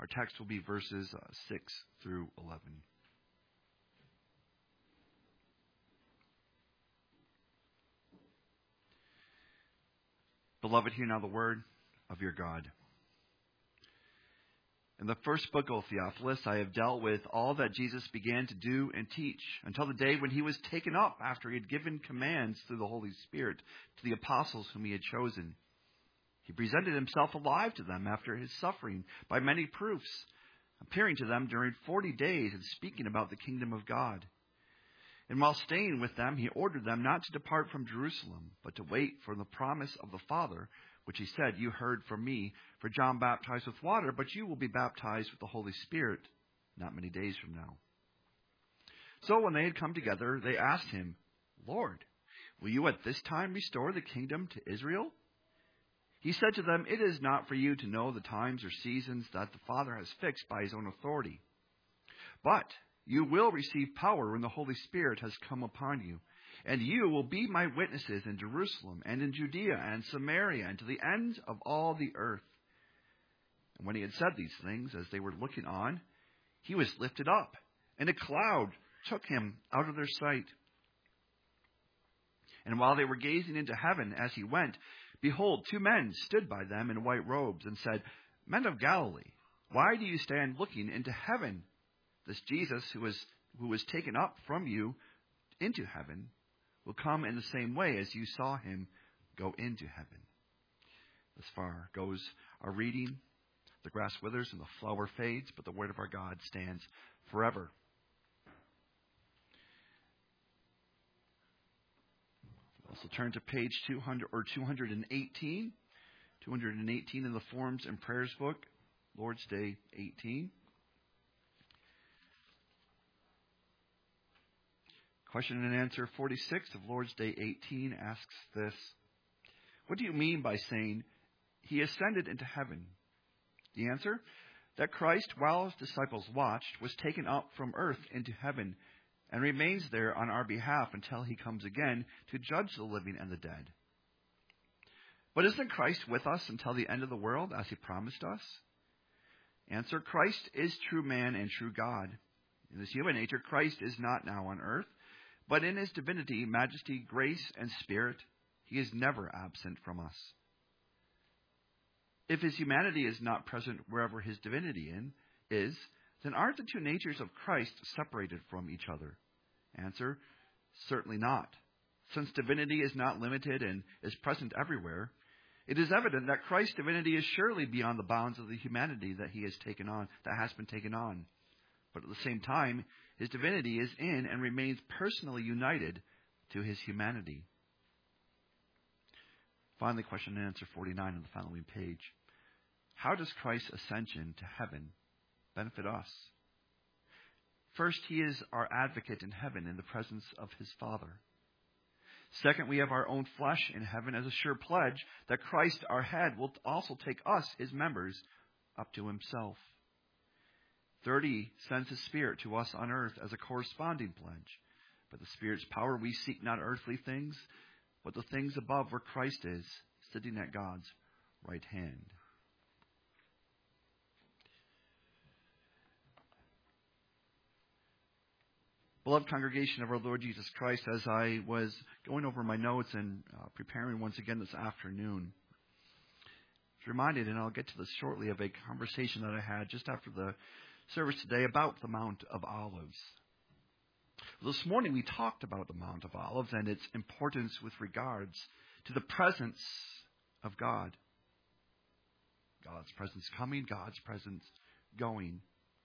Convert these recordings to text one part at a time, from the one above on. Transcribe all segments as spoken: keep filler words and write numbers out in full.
Our text will be verses uh, six through eleven. Beloved, hear now the word of your God. In the first book, O Theophilus, I have dealt with all that Jesus began to do and teach until the day when he was taken up after he had given commands through the Holy Spirit to the apostles whom he had chosen. He presented himself alive to them after his suffering by many proofs, appearing to them during forty days and speaking about the kingdom of God. And while staying with them, he ordered them not to depart from Jerusalem, but to wait for the promise of the Father, which he said, "You heard from me, for John baptized with water, but you will be baptized with the Holy Spirit not many days from now." So when they had come together, they asked him, "Lord, will you at this time restore the kingdom to Israel?" He said to them, "It is not for you to know the times or seasons that the Father has fixed by his own authority. But you will receive power when the Holy Spirit has come upon you. And you will be my witnesses in Jerusalem and in Judea and Samaria and to the ends of all the earth." And when he had said these things, as they were looking on, he was lifted up, and a cloud took him out of their sight. And while they were gazing into heaven as he went, behold, two men stood by them in white robes and said, "Men of Galilee, why do you stand looking into heaven? This Jesus who was, who was taken up from you into heaven will come in the same way as you saw him go into heaven." Thus far goes our reading. The grass withers and the flower fades, but the word of our God stands forever. We'll also turn to page two hundred or two hundred eighteen. two hundred eighteen in the Forms and Prayers book, Lord's Day eighteen. Question and answer forty-six of Lord's Day eighteen asks this: what do you mean by saying he ascended into heaven? The answer, that Christ, while his disciples watched, was taken up from earth into heaven and remains there on our behalf until he comes again to judge the living and the dead. But isn't Christ with us until the end of the world, as he promised us? Answer, Christ is true man and true God. In his human nature, Christ is not now on earth, but in his divinity, majesty, grace, and spirit, he is never absent from us. If his humanity is not present wherever his divinity in, is, then aren't the two natures of Christ separated from each other? Answer, certainly not. Since divinity is not limited and is present everywhere, it is evident that Christ's divinity is surely beyond the bounds of the humanity that he has taken on, that has been taken on. But at the same time, his divinity is in and remains personally united to his humanity. Finally, question and answer forty-nine on the following page. How does Christ's ascension to heaven benefit us? First, he is our advocate in heaven in the presence of his Father. Second, we have our own flesh in heaven as a sure pledge that Christ, our head, will also take us, his members, up to himself. Third, he sends his Spirit to us on earth as a corresponding pledge. By the Spirit's power, we seek not earthly things, but the things above where Christ is, sitting at God's right hand. Beloved congregation of our Lord Jesus Christ, as I was going over my notes and uh, preparing once again this afternoon, I was reminded, and I'll get to this shortly, of a conversation that I had just after the service today about the Mount of Olives. This morning we talked about the Mount of Olives and its importance with regards to the presence of God. God's presence coming, God's presence going.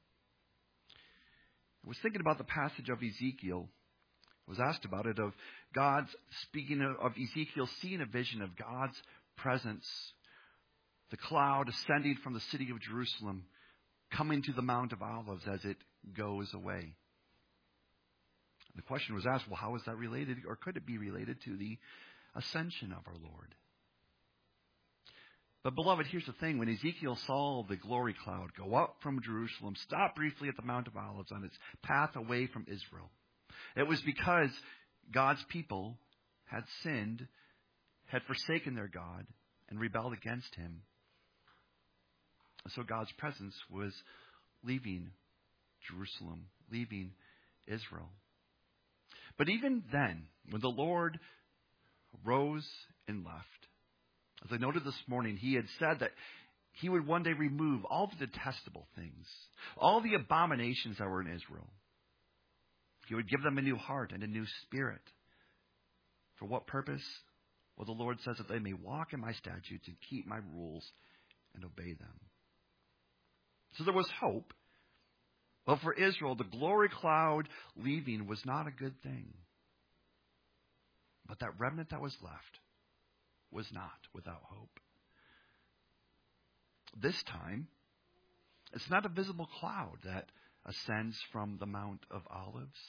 I was thinking about the passage of Ezekiel. I was asked about it, of God's, speaking of, of Ezekiel seeing a vision of God's presence, the cloud ascending from the city of Jerusalem, coming to the Mount of Olives as it goes away. The question was asked, well, how is that related, or could it be related to the ascension of our Lord? But beloved, here's the thing. When Ezekiel saw the glory cloud go up from Jerusalem, stop briefly at the Mount of Olives on its path away from Israel, it was because God's people had sinned, had forsaken their God, and rebelled against him. So God's presence was leaving Jerusalem, leaving Israel. But even then, when the Lord rose and left, as I noted this morning, he had said that he would one day remove all the detestable things, all the abominations that were in Israel. He would give them a new heart and a new spirit. For what purpose? Well, the Lord says that they may walk in my statutes and keep my rules and obey them. So there was hope. But for Israel, the glory cloud leaving was not a good thing. But that remnant that was left was not without hope. This time, it's not a visible cloud that ascends from the Mount of Olives.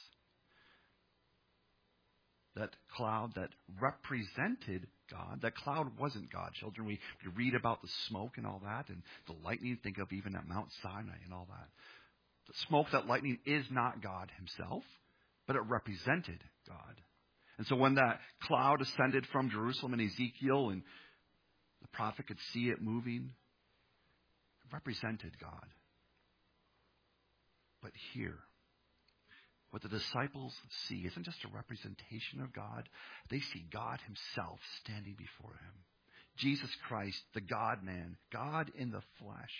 That cloud that represented God. That cloud wasn't God, children. We, we read about the smoke and all that, and the lightning. Think of even at Mount Sinai and all that. The smoke, that lightning, is not God himself, but it represented God. And so when that cloud ascended from Jerusalem in Ezekiel, and the prophet could see it moving, it represented God. But here, what the disciples see isn't just a representation of God. They see God himself standing before them. Jesus Christ, the God-man, God in the flesh.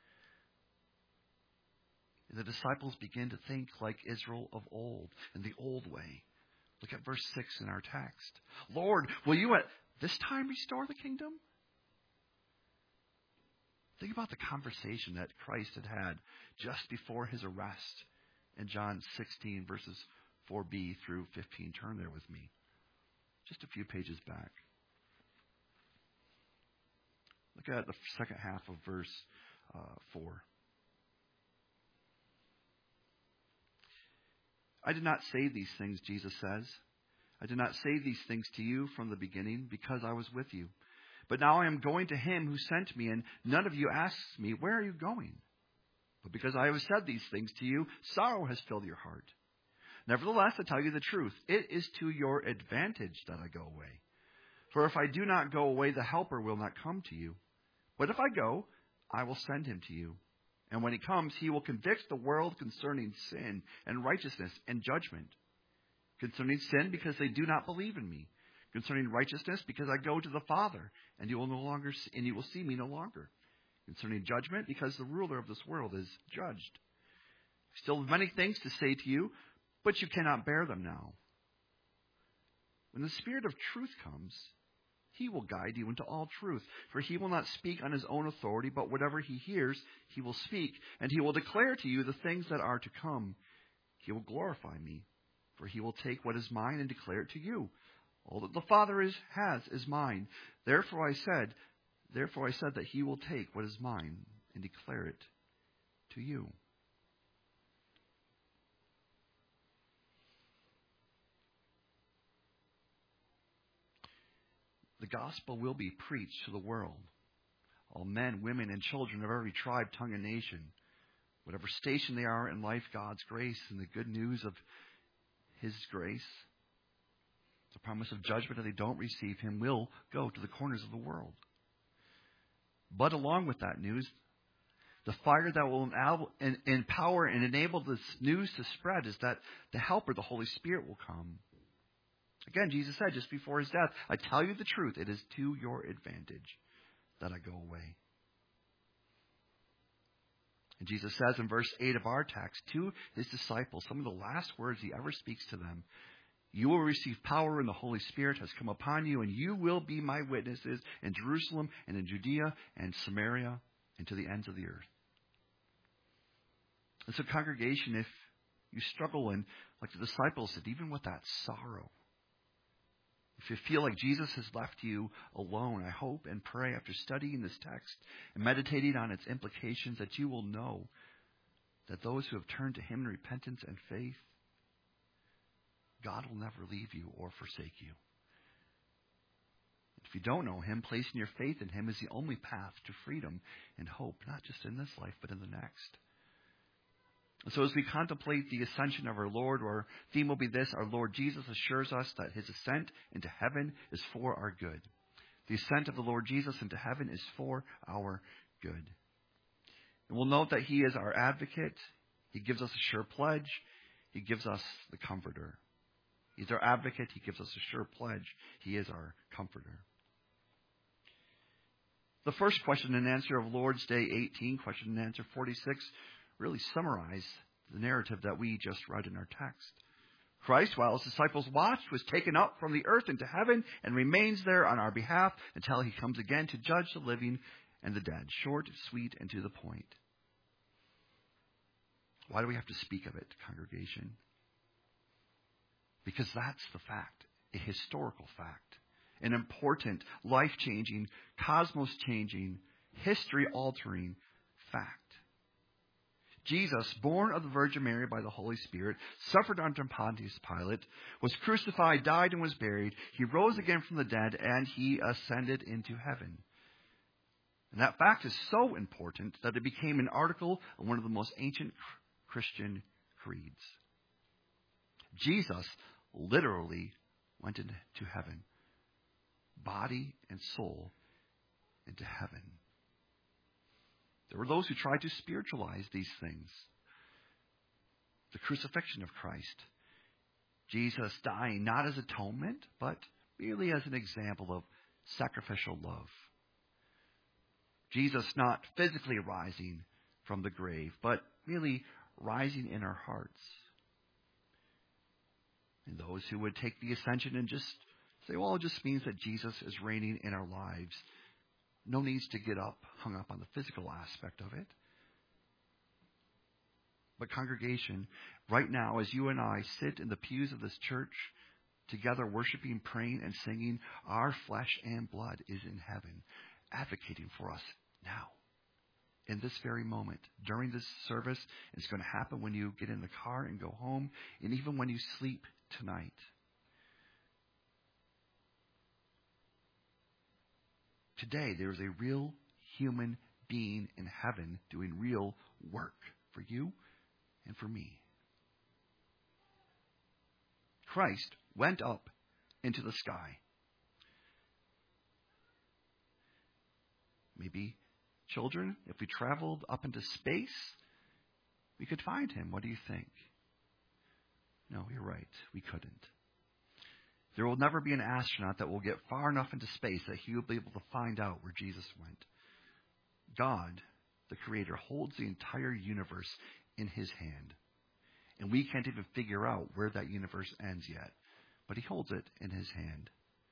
And the disciples begin to think like Israel of old, in the old way. Look at verse six in our text. Lord, will you at this time restore the kingdom? Think about the conversation that Christ had had just before his arrest in John sixteen, verses four b through fifteen. Turn there with me. Just a few pages back. Look at the second half of verse uh, four. I did not say these things, Jesus says. I did not say these things to you from the beginning because I was with you. But now I am going to him who sent me, and none of you asks me, where are you going? But because I have said these things to you, sorrow has filled your heart. Nevertheless, I tell you the truth. It is to your advantage that I go away. For if I do not go away, the Helper will not come to you. But if I go, I will send him to you. And when he comes, he will convict the world concerning sin and righteousness and judgment. Concerning sin, because they do not believe in me. Concerning righteousness, because I go to the Father, and you will no longer see, and you will see me no longer. Concerning judgment, because the ruler of this world is judged. I still have many things to say to you, but you cannot bear them now. When the Spirit of truth comes, he will guide you into all truth. For he will not speak on his own authority, but whatever he hears, he will speak. And he will declare to you the things that are to come. He will glorify me, for he will take what is mine and declare it to you. All that the Father is, has is mine. Therefore I said, therefore I said that he will take what is mine and declare it to you. The gospel will be preached to the world. All men, women, and children of every tribe, tongue, and nation. Whatever station they are in life, God's grace and the good news of his grace, the promise of judgment if they don't receive him, will go to the corners of the world. But along with that news, the fire that will empower and enable this news to spread is that the Helper, the Holy Spirit, will come. Again, Jesus said just before his death, I tell you the truth, it is to your advantage that I go away. And Jesus says in verse eight of our text to his disciples, some of the last words he ever speaks to them, you will receive power when the Holy Spirit has come upon you, and you will be my witnesses in Jerusalem and in Judea and Samaria and to the ends of the earth. And so, congregation, if you struggle in, like the disciples did, even with that sorrow, if you feel like Jesus has left you alone, I hope and pray after studying this text and meditating on its implications that you will know that those who have turned to him in repentance and faith, God will never leave you or forsake you. If you don't know him, placing your faith in him is the only path to freedom and hope, not just in this life, but in the next. So as we contemplate the ascension of our Lord, our theme will be this: our Lord Jesus assures us that his ascent into heaven is for our good. The ascent of the Lord Jesus into heaven is for our good. And we'll note that He is our advocate. He gives us a sure pledge. He gives us the comforter. He's our advocate. He gives us a sure pledge. He is our comforter. The first question and answer of Lord's Day eighteen, question and answer forty-six, really summarize the narrative that we just read in our text. Christ, while his disciples watched, was taken up from the earth into heaven and remains there on our behalf until he comes again to judge the living and the dead. Short, sweet, and to the point. Why do we have to speak of it, congregation? Because that's the fact, a historical fact, an important, life-changing, cosmos-changing, history-altering fact. Jesus, born of the Virgin Mary by the Holy Spirit, suffered under Pontius Pilate, was crucified, died, and was buried. He rose again from the dead, and he ascended into heaven. And that fact is so important that it became an article of one of the most ancient Christian creeds. Jesus literally went into heaven, body and soul into heaven. There were those who tried to spiritualize these things. The crucifixion of Christ. Jesus dying not as atonement, but merely as an example of sacrificial love. Jesus not physically rising from the grave, but merely rising in our hearts. And those who would take the ascension and just say, well, it just means that Jesus is reigning in our lives. No needs to get up, hung up on the physical aspect of it. But congregation, right now, as you and I sit in the pews of this church, together worshiping, praying, and singing, our flesh and blood is in heaven, advocating for us now. In this very moment, during this service, it's going to happen when you get in the car and go home, and even when you sleep tonight. Today, there is a real human being in heaven doing real work for you and for me. Christ went up into the sky. Maybe, children, if we traveled up into space, we could find him. What do you think? No, you're right. We couldn't. There will never be an astronaut that will get far enough into space that he will be able to find out where Jesus went. God, the Creator, holds the entire universe in his hand. And we can't even figure out where that universe ends yet. But he holds it in his hand.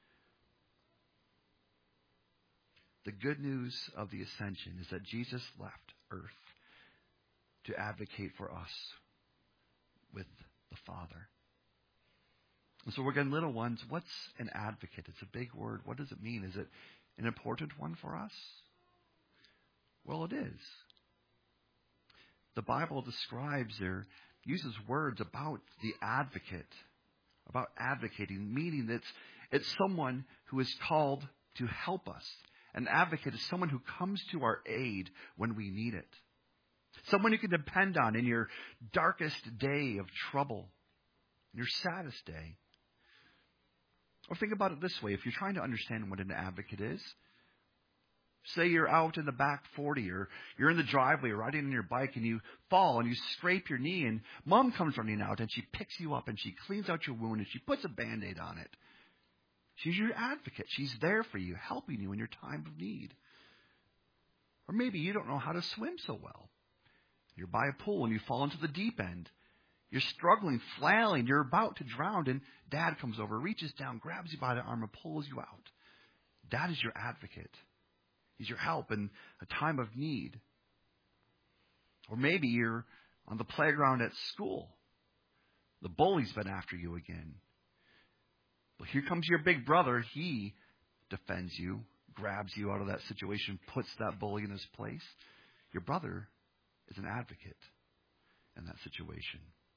The good news of the ascension is that Jesus left earth to advocate for us with the Father. And so we're getting little ones. What's an advocate? It's a big word. What does it mean? Is it an important one for us? Well, it is. The Bible describes or uses words about the advocate, about advocating, meaning that it's, it's someone who is called to help us. An advocate is someone who comes to our aid when we need it. Someone you can depend on in your darkest day of trouble, in your saddest day. Or think about it this way. If you're trying to understand what an advocate is, say you're out in the back forty or you're in the driveway or riding on your bike and you fall and you scrape your knee and mom comes running out and she picks you up and she cleans out your wound and she puts a Band-Aid on it. She's your advocate. She's there for you, helping you in your time of need. Or maybe you don't know how to swim so well. You're by a pool and you fall into the deep end. You're struggling, flailing, you're about to drown, and Dad comes over, reaches down, grabs you by the arm, and pulls you out. Dad is your advocate. He's your help in a time of need. Or maybe you're on the playground at school. The bully's been after you again. Well, here comes your big brother. He defends you, grabs you out of that situation, puts that bully in his place. Your brother is an advocate in that situation.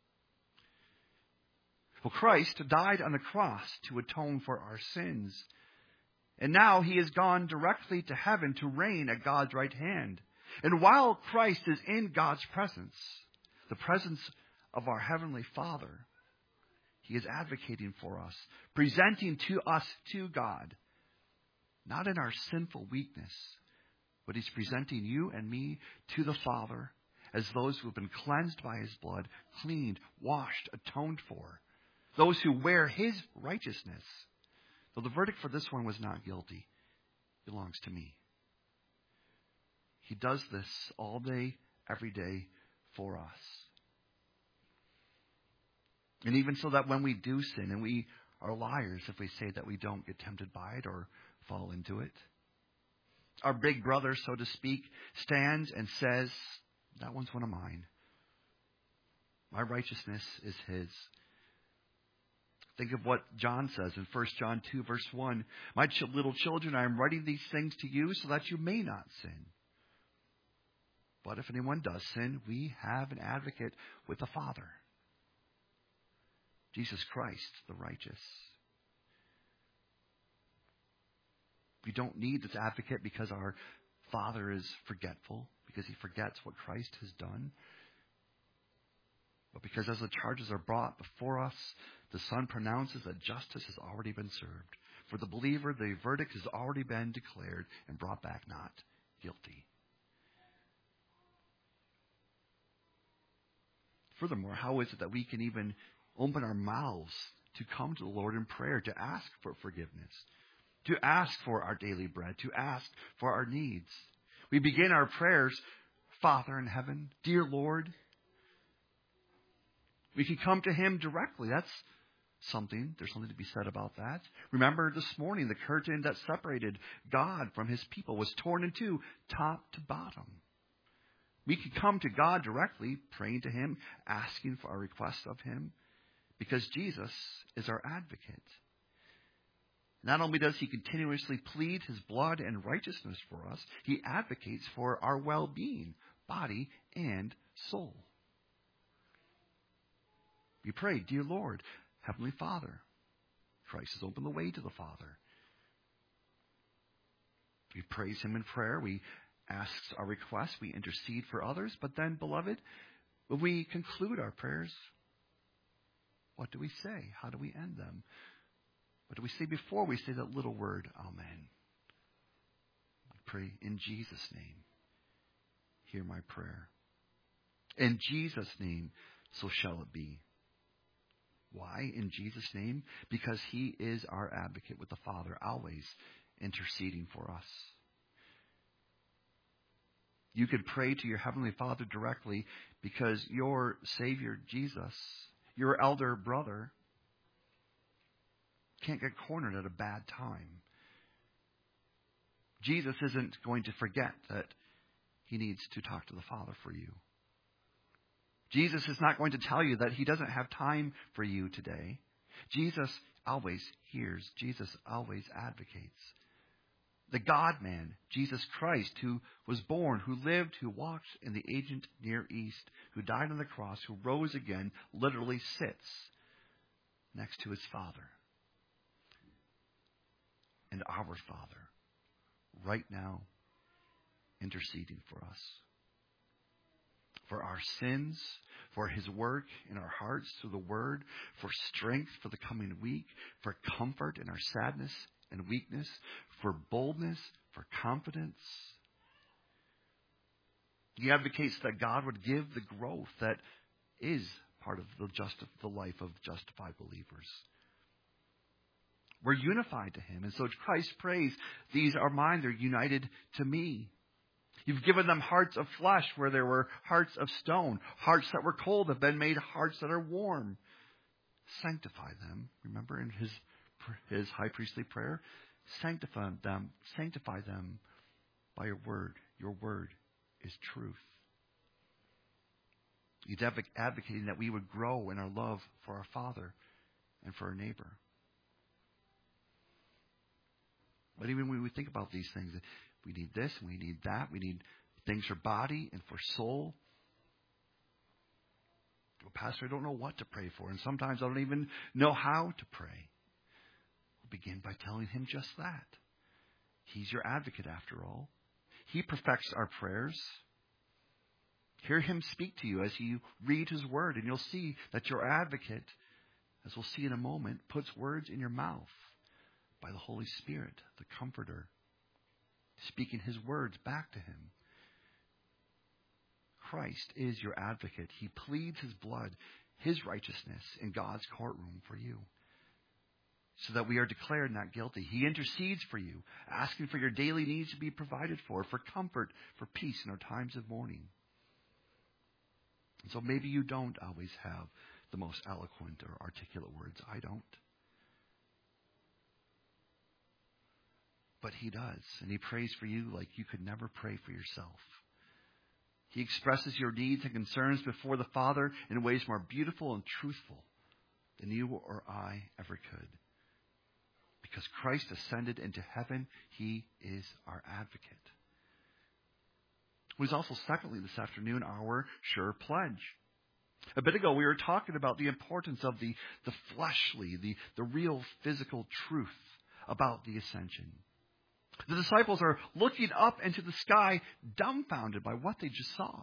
Well, Christ died on the cross to atone for our sins. And now he has gone directly to heaven to reign at God's right hand. And while Christ is in God's presence, the presence of our Heavenly Father, he is advocating for us, presenting to us to God, not in our sinful weakness, But he's presenting you and me to the Father as those who have been cleansed by his blood, cleaned, washed, atoned for. Those who wear his righteousness. Though the verdict for this one was not guilty, belongs to me. He does this all day, every day for us. And even so that when we do sin, and we are liars if we say that we don't get tempted by it or fall into it, our big brother, so to speak, stands and says, that one's one of mine. My righteousness is his. Think of what John says in First John two, verse one. My ch- little children, I am writing these things to you so that you may not sin. But if anyone does sin, we have an advocate with the Father. Jesus Christ, the righteous. We don't need this advocate because our Father is forgetful, because he forgets what Christ has done. But because as the charges are brought before us, the Son pronounces that justice has already been served. For the believer, the verdict has already been declared and brought back not guilty. Furthermore, how is it that we can even open our mouths to come to the Lord in prayer, to ask for forgiveness, to ask for our daily bread, to ask for our needs? We begin our prayers, Father in heaven, dear Lord. We can come to him directly. That's something. There's something to be said about that. Remember this morning, the curtain that separated God from his people was torn in two, top to bottom. We can come to God directly, praying to him, asking for our requests of him, because Jesus is our advocate. Not only does he continuously plead his blood and righteousness for us, he advocates for our well-being, body and soul. We pray, dear Lord, Heavenly Father. Christ has opened the way to the Father. We praise him in prayer. We ask our requests. We intercede for others. But then, beloved, when we conclude our prayers, what do we say? How do we end them? What do we say before we say that little word, Amen? I pray in Jesus' name. Hear my prayer. In Jesus' name, so shall it be. Why? In Jesus' name? Because he is our advocate with the Father, always interceding for us. You could pray to your Heavenly Father directly because your Savior, Jesus, your elder brother, can't get cornered at a bad time. Jesus isn't going to forget that he needs to talk to the Father for you. Jesus is not going to tell you that he doesn't have time for you today. Jesus always hears. Jesus always advocates. The God-man, Jesus Christ, who was born, who lived, who walked in the ancient Near East, who died on the cross, who rose again, literally sits next to his Father. And our Father, right now, interceding for us. For our sins, for his work in our hearts through the word, for strength for the coming week, for comfort in our sadness and weakness, for boldness, for confidence. He advocates that God would give the growth that is part of the, just, the life of justified believers. We're unified to him. And so Christ prays, these are mine, they're united to me. You've given them hearts of flesh where there were hearts of stone. Hearts that were cold have been made hearts that are warm. Sanctify them. Remember in his, his high priestly prayer? Sanctify them, sanctify them by your word. Your word is truth. He's advocating that we would grow in our love for our Father and for our neighbor. But even when we think about these things, we need this, and we need that. We need things for body and for soul. Well, Pastor, I don't know what to pray for, and sometimes I don't even know how to pray. We'll begin by telling him just that. He's your advocate, after all. He perfects our prayers. Hear him speak to you as you read his word, and you'll see that your advocate, as we'll see in a moment, puts words in your mouth by the Holy Spirit, the Comforter. speaking his words back to him. Christ is your advocate. He pleads his blood, his righteousness in God's courtroom for you, so that we are declared not guilty. He intercedes for you, asking for your daily needs to be provided for, for comfort, for peace in our times of mourning. And so maybe you don't always have the most eloquent or articulate words. I don't. But he does, and he prays for you like you could never pray for yourself. He expresses your needs and concerns before the Father in ways more beautiful and truthful than you or I ever could. Because Christ ascended into heaven, he is our advocate. It was also, secondly, this afternoon, our sure pledge. A bit ago, we were talking about the importance of the, the fleshly, the, the real physical truth about the ascension. The disciples are looking up into the sky, dumbfounded by what they just saw.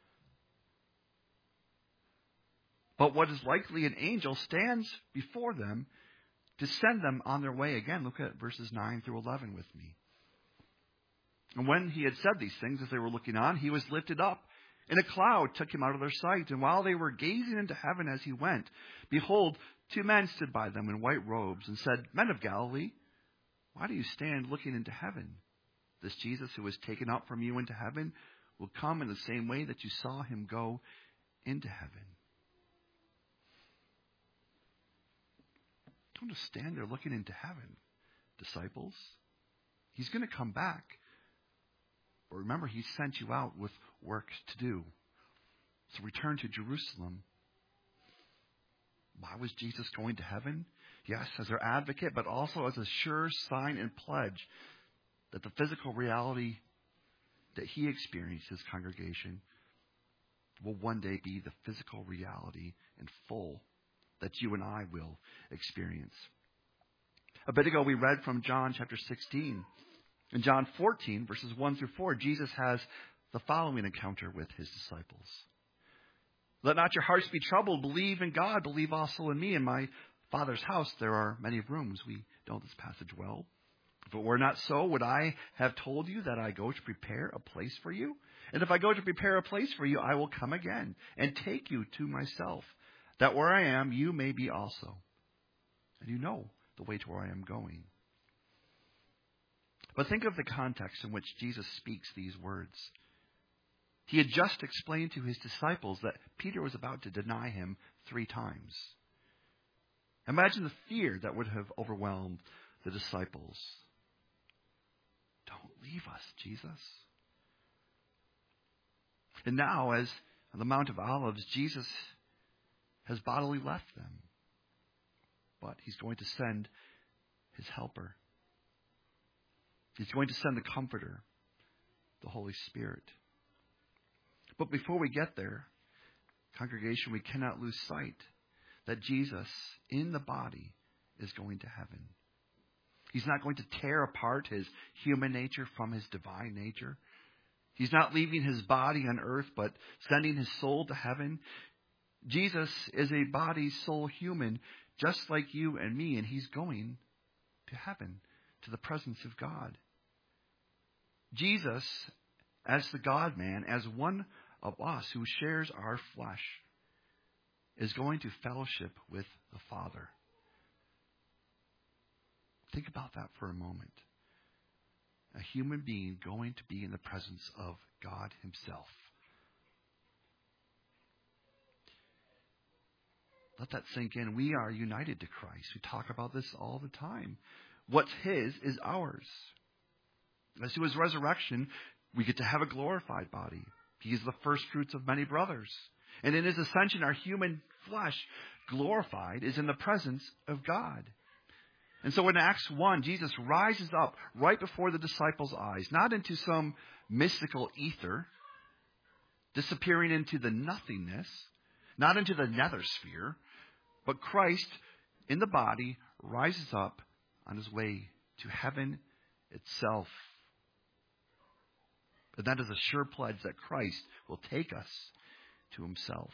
But what is likely an angel stands before them to send them on their way again. Look at verses nine through eleven with me. And when he had said these things, as they were looking on, he was lifted up, and a cloud took him out of their sight. And while they were gazing into heaven as he went, behold, two men stood by them in white robes and said, Men of Galilee, why do you stand looking into heaven? This Jesus who was taken up from you into heaven will come in the same way that you saw him go into heaven. Don't just stand there looking into heaven, disciples. He's going to come back. But remember, he sent you out with work to do. So return to Jerusalem. Why was Jesus going to heaven? Yes, as our advocate, but also as a sure sign and pledge that the physical reality that he experienced, his congregation, will one day be the physical reality in full that you and I will experience. A bit ago, we read from John chapter sixteen. In John fourteen, verses one through four, Jesus has the following encounter with his disciples. Let not your hearts be troubled. Believe in God. Believe also in me. In my Father's house there are many rooms. We know this passage well. If it were not so, would I have told you that I go to prepare a place for you? And if I go to prepare a place for you, I will come again and take you to myself, that where I am, you may be also. And you know the way to where I am going. But think of the context in which Jesus speaks these words. He had just explained to his disciples that Peter was about to deny him three times. Imagine the fear that would have overwhelmed the disciples. Don't leave us, Jesus. And now, as on the Mount of Olives, Jesus has bodily left them. But he's going to send his helper. He's going to send the Comforter, the Holy Spirit. But before we get there, congregation, we cannot lose sight that Jesus, in the body, is going to heaven. He's not going to tear apart his human nature from his divine nature. He's not leaving his body on earth, but sending his soul to heaven. Jesus is a body, soul, human, just like you and me, and he's going to heaven, to the presence of God. Jesus, as the God-man, as one of us who shares our flesh, is going to fellowship with the Father. Think about that for a moment. A human being going to be in the presence of God himself. Let that sink in. We are united to Christ. We talk about this all the time. What's his is ours. As to his resurrection, we get to have a glorified body. He is the first fruits of many brothers. And in his ascension, our human flesh, glorified, is in the presence of God. And so in Acts one, Jesus rises up right before the disciples' eyes, not into some mystical ether, disappearing into the nothingness, not into the nether sphere, but Christ in the body rises up on his way to heaven itself. And that is a sure pledge that Christ will take us to himself.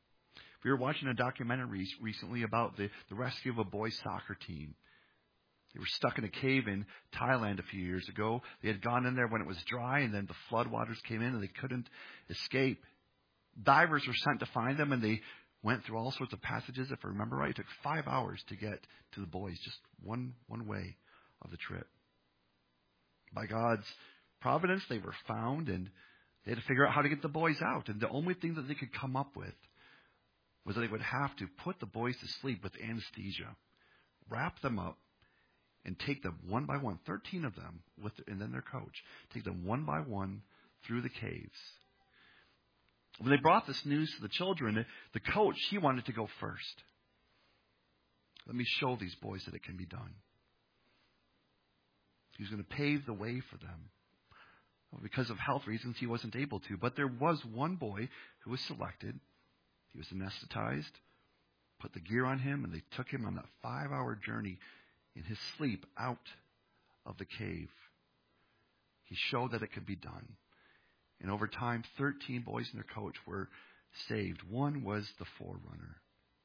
We were watching a documentary recently about the, the rescue of a boys' soccer team. They were stuck in a cave in Thailand a few years ago. They had gone in there when it was dry, and then the floodwaters came in, and they couldn't escape. Divers were sent to find them, and they went through all sorts of passages. If I remember right, it took five hours to get to the boys, just one one way of the trip. By God's providence, they were found, and they had to figure out how to get the boys out. And the only thing that they could come up with was that they would have to put the boys to sleep with anesthesia, wrap them up, and take them one by one, thirteen of them, with and then their coach, take them one by one through the caves. When they brought this news to the children, the coach, he wanted to go first. Let me show these boys that it can be done. He was going to pave the way for them. Because of health reasons, he wasn't able to. But there was one boy who was selected. He was anesthetized, put the gear on him, and they took him on that five-hour journey in his sleep out of the cave. He showed that it could be done. And over time, thirteen boys and their coach were saved. One was the forerunner.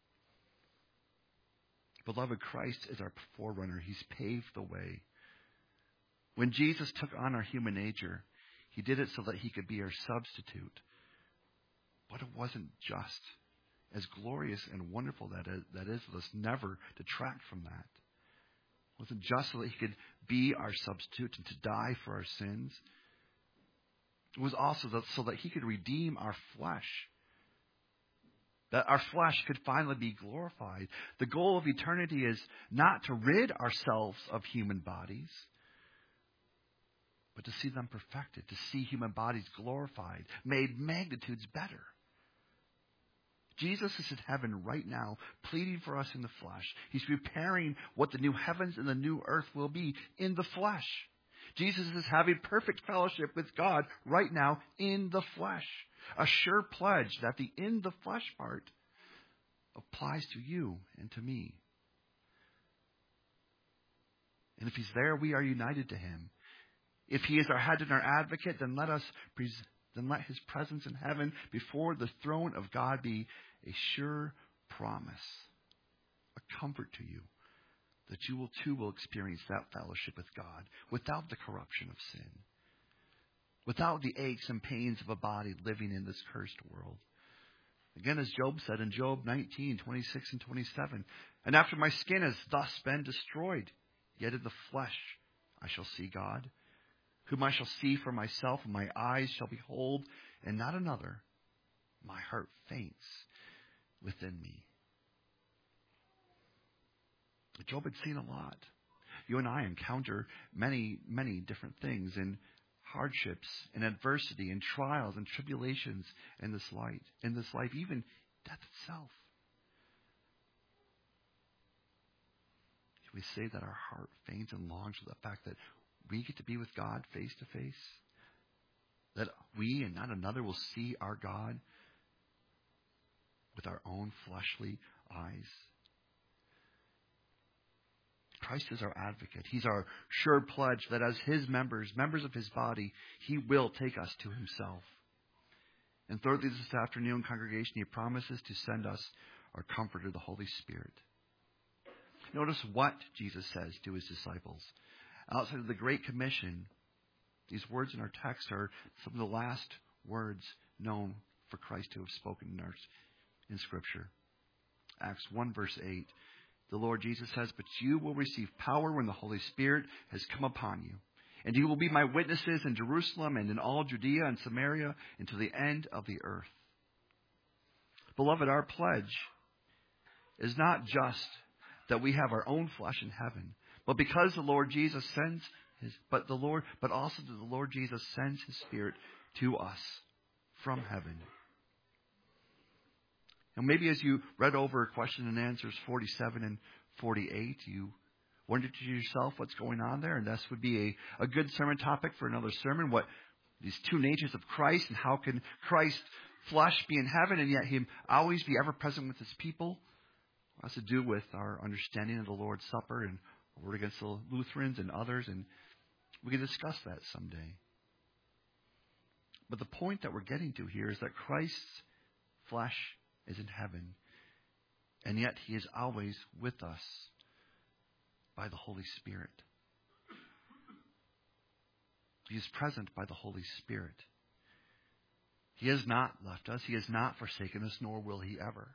Beloved, Christ is our forerunner. He's paved the way. When Jesus took on our human nature, he did it so that he could be our substitute. But it wasn't just. As glorious and wonderful that is, that is, let's never detract from that. It wasn't just so that he could be our substitute and to die for our sins. It was also so that he could redeem our flesh. That our flesh could finally be glorified. The goal of eternity is not to rid ourselves of human bodies, but to see them perfected, to see human bodies glorified, made magnitudes better. Jesus is in heaven right now, pleading for us in the flesh. He's preparing what the new heavens and the new earth will be in the flesh. Jesus is having perfect fellowship with God right now in the flesh. A sure pledge that the in the flesh part applies to you and to me. And if he's there, we are united to him. If he is our head and our advocate, then let us pres- then let his presence in heaven before the throne of God be a sure promise, a comfort to you, that you will too will experience that fellowship with God without the corruption of sin, without the aches and pains of a body living in this cursed world. Again, as Job said in Job nineteen, twenty-six and twenty-seven, and after my skin has thus been destroyed, yet in the flesh I shall see God, whom I shall see for myself, and my eyes shall behold, and not another. My heart faints within me. Job had seen a lot. You and I encounter many, many different things in hardships and adversity and trials and tribulations in this light, in this life, even death itself. Can we say that our heart faints and longs for the fact that we get to be with God face to face? That we and not another will see our God with our own fleshly eyes? Christ is our advocate. He's our sure pledge that as his members, members of his body, he will take us to himself. And thirdly, this afternoon, congregation, he promises to send us our Comforter, the Holy Spirit. Notice what Jesus says to his disciples. Outside of the Great Commission, these words in our text are some of the last words known for Christ to have spoken in, our, in Scripture. Acts one, verse eight. The Lord Jesus says, but you will receive power when the Holy Spirit has come upon you. And you will be my witnesses in Jerusalem and in all Judea and Samaria and to the end of the earth. Beloved, our pledge is not just that we have our own flesh in heaven, but because the Lord Jesus sends his, but the Lord, but also that the Lord Jesus sends his Spirit to us from heaven. And maybe as you read over question and answers forty-seven and forty-eight, you wondered to yourself what's going on there. And this would be a, a good sermon topic for another sermon. What these two natures of Christ, and how can Christ's flesh be in heaven and yet him always be ever present with his people? It has to do with our understanding of the Lord's Supper and a word against the Lutherans and others. And we can discuss that someday. But the point that we're getting to here is that Christ's flesh is in heaven, and yet he is always with us. by the Holy Spirit. He is present by the Holy Spirit. He has not left us. He has not forsaken us, nor will he ever.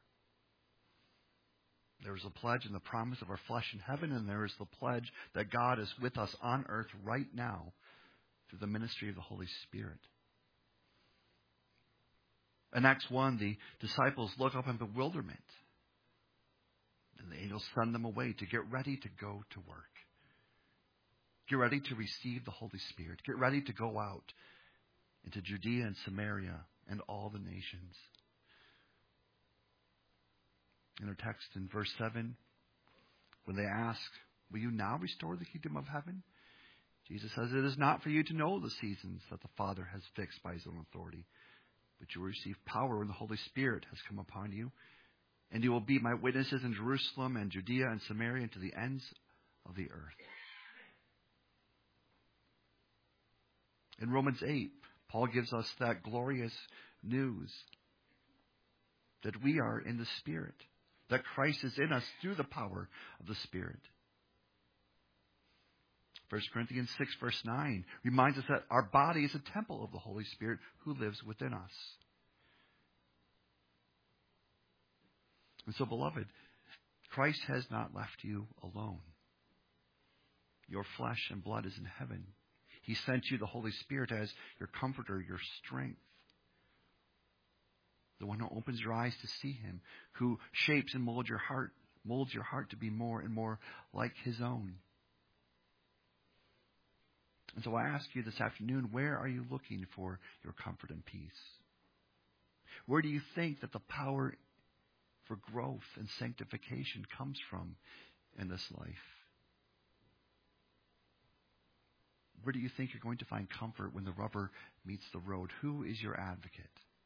There is a pledge and the promise of our flesh in heaven, and there is the pledge that God is with us on earth right now through the ministry of the Holy Spirit. In Acts one, the disciples look up in bewilderment, and the angels send them away to get ready to go to work. Get ready to receive the Holy Spirit. Get ready to go out into Judea and Samaria and all the nations. In our text in verse seven, when they ask, will you now restore the kingdom of heaven? Jesus says, it is not for you to know the seasons that the Father has fixed by his own authority, but you will receive power when the Holy Spirit has come upon you, and you will be my witnesses in Jerusalem and Judea and Samaria and to the ends of the earth. In Romans eight, Paul gives us that glorious news that we are in the Spirit, that Christ is in us through the power of the Spirit. First Corinthians six, verse nine reminds us that our body is a temple of the Holy Spirit who lives within us. And so, beloved, Christ has not left you alone. Your flesh and blood is in heaven. He sent you the Holy Spirit as your comforter, your strength. The one who opens your eyes to see him, who shapes and molds your heart, molds your heart to be more and more like his own. And so I ask you this afternoon, where are you looking for your comfort and peace? Where do you think that the power for growth and sanctification comes from in this life? Where do you think you're going to find comfort when the rubber meets the road? Who is your advocate?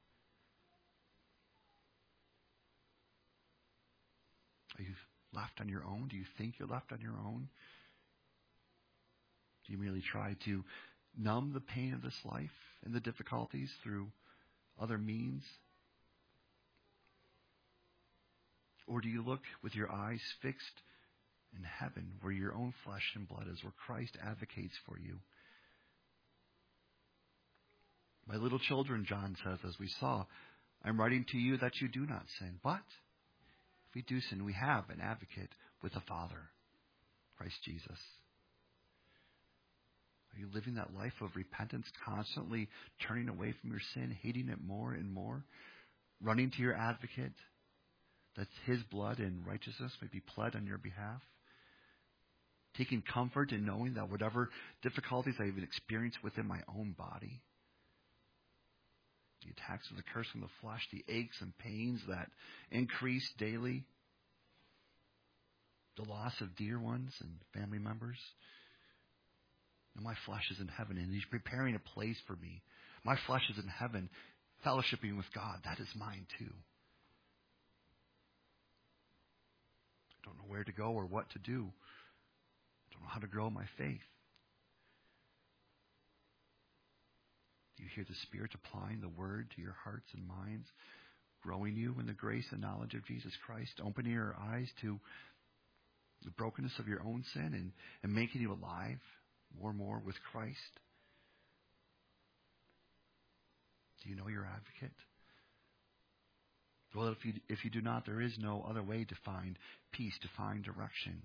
Are you left on your own? Do you think you're left on your own? Do you merely try to numb the pain of this life and the difficulties through other means? Or do you look with your eyes fixed in heaven, where your own flesh and blood is, where Christ advocates for you? My little children, John says, as we saw, I'm writing to you that you do not sin. But if we do sin, we have an advocate with the Father, Christ Jesus. Are you living that life of repentance, constantly turning away from your sin, hating it more and more, running to your advocate, that his blood and righteousness may be pled on your behalf? Taking comfort in knowing that whatever difficulties I have experienced within my own body, the attacks of the curse from the flesh, the aches and pains that increase daily, the loss of dear ones and family members, and my flesh is in heaven, and he's preparing a place for me. My flesh is in heaven, fellowshipping with God. That is mine too. I don't know where to go or what to do. I don't know how to grow my faith. Do you hear the Spirit applying the Word to your hearts and minds, growing you in the grace and knowledge of Jesus Christ, opening your eyes to the brokenness of your own sin and, and making you alive more and more with Christ? Do you know your advocate? Well, if you, if you do not, there is no other way to find peace, to find direction.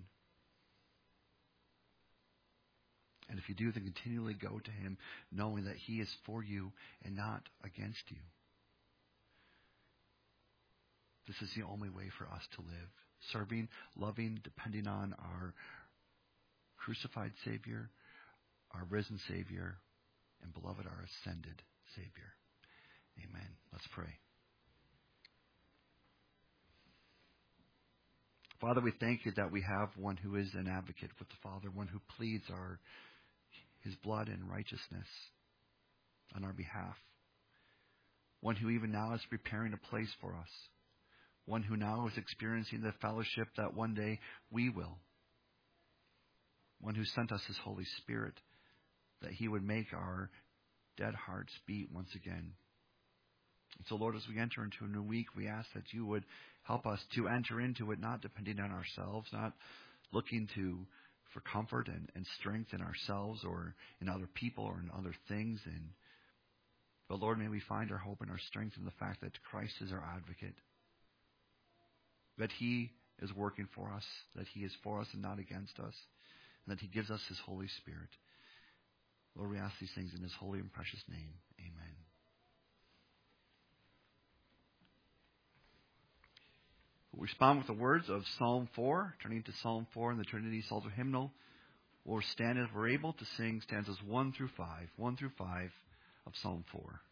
And if you do, then continually go to him, knowing that he is for you and not against you. This is the only way for us to live. Serving, loving, depending on our crucified Savior, our risen Savior, and beloved, our ascended Savior. Amen. Let's pray. Father, we thank you that we have one who is an advocate with the Father, one who pleads our his blood and righteousness on our behalf, one who even now is preparing a place for us, one who now is experiencing the fellowship that one day we will, one who sent us his Holy Spirit, that he would make our dead hearts beat once again. And so, Lord, as we enter into a new week, we ask that you would help us to enter into it not depending on ourselves, not looking to for comfort and, and strength in ourselves or in other people or in other things. And but Lord, may we find our hope and our strength in the fact that Christ is our advocate, that He is working for us, that He is for us and not against us, and that He gives us His Holy Spirit. Lord, we ask these things in His holy and precious name. Amen. We'll respond with the words of Psalm four, turning to Psalm four in the Trinity Psalter Hymnal. We'll stand as we're able to sing stanzas one through five, one through five of Psalm four.